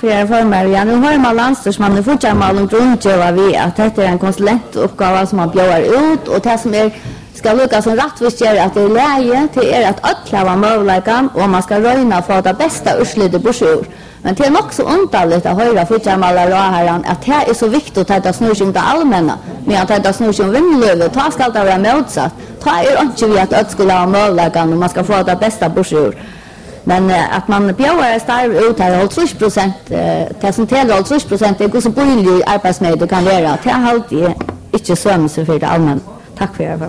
för er formar. Ja, nu har man landstyrsmannen fortsatt med en grundgöra vi att det är en konsulentuppgave som man bjöar ut och det som ska lyckas som rättvist gör att det är läge till att öppna möjligheten och man ska röjna för att det bästa urslutet bursur. Men det är nog så underligt att höra fortsatt här att det är så viktigt att det snurr sig om det allmänna. Men att det snurr sig om vindlövet, då ska det vara motsatt. Då är inte vi att skulle ha möjligheten och man ska få det bästa bursur. Men att man bjöar starv ut här 30%, det som täller 30% det går så billig arbetsmedel kan vara. Det är alltid inte sömns för det allmänna. Tack för er.